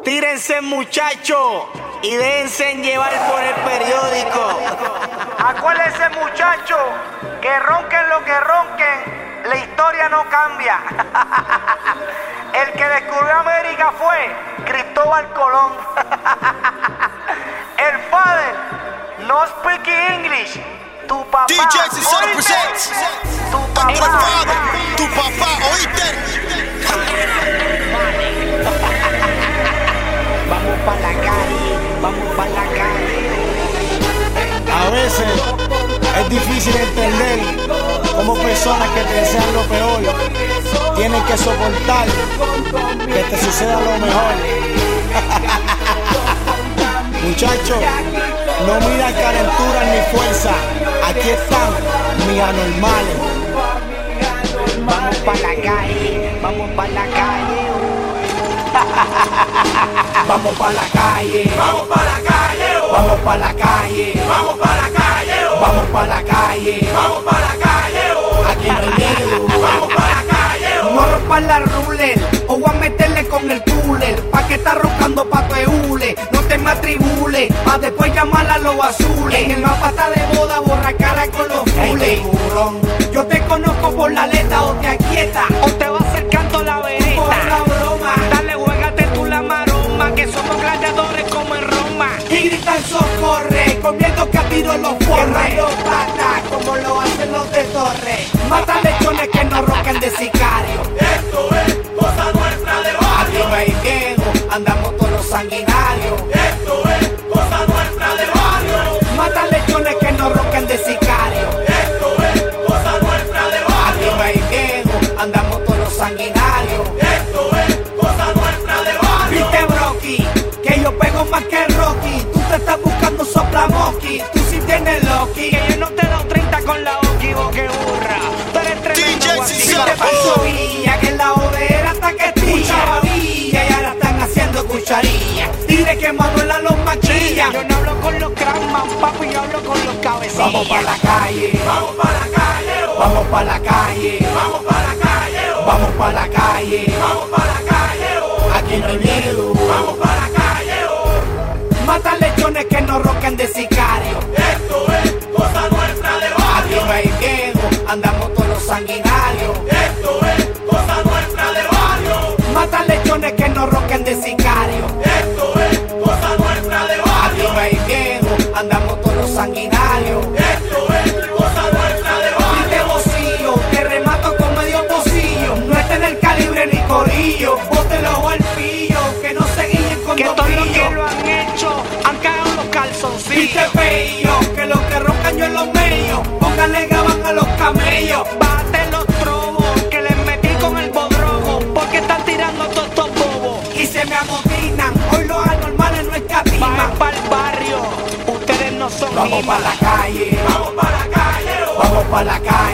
Tírense, muchachos, y déjense llevar por el periódico. Acuérdense, muchachos, que ronquen lo que ronquen, la historia no cambia. El que descubrió América fue Cristóbal Colón. El father no speak English. Tu papá, DJ Cesaro presents. Tu I'm the papá. father. Tu papá, oíste. Vamos pa' la calle, vamos pa' la calle. A veces es difícil entender cómo personas que te desean lo peor tienen que soportar que te suceda lo mejor. Muchachos, no miran calentura ni fuerza. Aquí están mis anormales. Vamos pa' la calle, vamos pa' la calle. Vamos pa' la calle, Vamos para la calle, vamos pa' la calle, vamos para la calle, vamos pa' la calle. vamos para la calle, Aquí no hay miedo. vamos para la calle. No rompan la ruler o voy a meterle con el cooler. Pa' que está roncando pa' tu hule. No te me atribules, pa' después llamar a los azules. En el mapa está de boda, borra cara con los fules. Yo te conozco por la letra o te aquieta O te va acercando la por vereta. la broma. Dale, juégate tú la maroma, que somos gladiadores como en Roma. Y gritan socorre, comiendo que a tiro los forre. Los patas, como lo hacen los de Torre. Matan lechones que no roncan de sicario. Esto es cosa nuestra de Aquí barrio. no hay miedo, andamos todos los sanguinarios. Esto es cosa nuestra de barrio. Matan lechones que no roncan de sicario. Esto es cosa nuestra de Aquí barrio. no hay miedo, andamos todos los sanguinarios. Esto es cosa nuestra de barrio. Viste, Brocky, que yo pego más que Rocky. Tú te estás buscando soplamoqui, tú sí tienes Loki. Que yo no te he dado 30 con la Oki, boque burra. Tú eres tremendo DJ guasito. Si te pasó Villa, que en la odera hasta que escuchaba Villa y ahora están haciendo cucharilla. Dile que Manuela los maquilla. Yo no hablo con los crackman, papi, yo hablo con los cabecillas. Vamos pa' la calle, Vamos para la calle, vamos pa' la calle, vamos para la calle, vamos pa' la calle. vamos para la calle, Aquí no hay miedo, vamos para la calle. matan lechones que no roncan de sicario. Esto es cosa nuestra de Aquí barrio. no hay miedo, andamos todos los sanguinarios. Esto es cosa nuestra de barrio. Matan lechones que no roncan de sicario. Esto es cosa nuestra de Aquí barrio. no hay miedo, andamos todos los sanguinarios. Esto es cosa nuestra de Y te barrio. bocillo, te remato con medio pocillo. No está en el calibre ni corillo. Bótelo al pillo, que no se guíen con Que dos todos los que pillos. lo han hecho han cagado los Viste calzoncillos. feillo, que los que roncan yo en los medios. Póngale gabán a los camellos. Bájate los trobos, que les metí con el bodrogo. Porque están tirando todos estos bobos. Y se me amotinan, hoy los anormales no escatiman. Vayan pa'l barrio, ustedes no son Vamos pa' He-Man. la calle, Vamos para la calle, vamos pa' la calle.